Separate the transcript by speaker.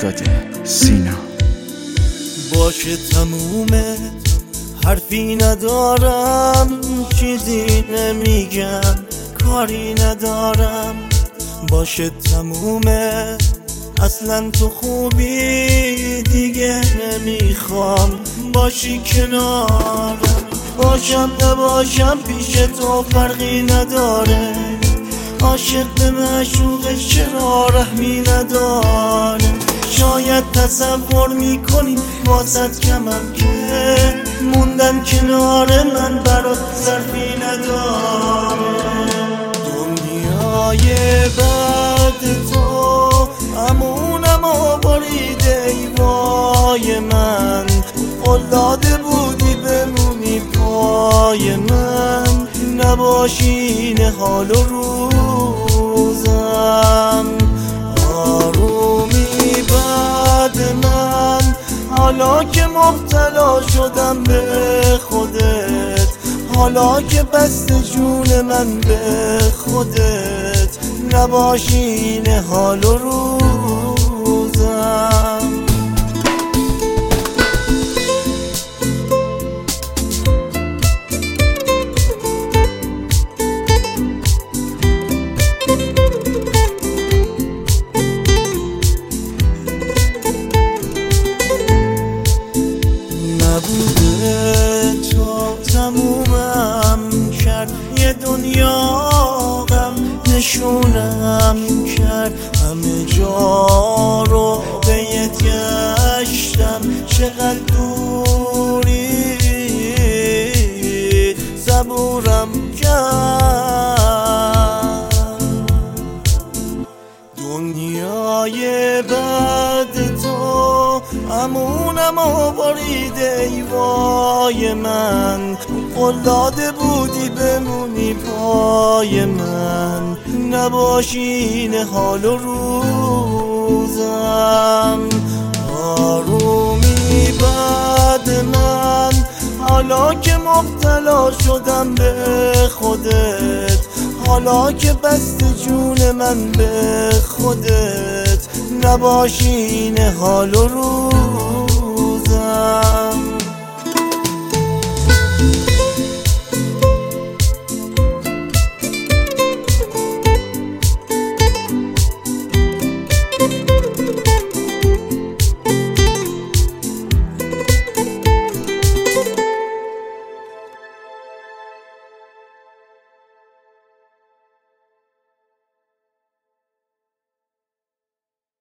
Speaker 1: افتاده سینا.
Speaker 2: باشه تمومه، حرفی ندارم، چیزی نمیگم، کاری ندارم. باشه تمومه، اصلا تو خوبی دیگه نمیخوام باشی کنارم. باشم نباشم پیش تو فرقی نداره، عاشق به معشوقش چرا رحمی نداره. شاید تصور میکنی واسط کمم که موندن کنار من برات ظرفی نداره. دنیای بعد تو امونم و بریده ای وای من، قلاده بودی بمونی پای من، نباشین حال و روزم. آرومی بعد من، حالا که مبتلا شدم به خودت، حالا که بست جون من به خودت، نباشین حال و روزم. نبوده تو تمومم کرد، یه دنیا غم نشونم کرد، همه جا رو بهت گشتم، چقدر دوری صبورم کرد. دنیای بعد تو امونم و بریده ای وای من، قلاده بودی بمونی پای من، نباشین حال و روزم. آرومی بعد من، حالا که مبتلا شدم به خودت، حالا که بست جون من به خودت، نباشین حال و روزم.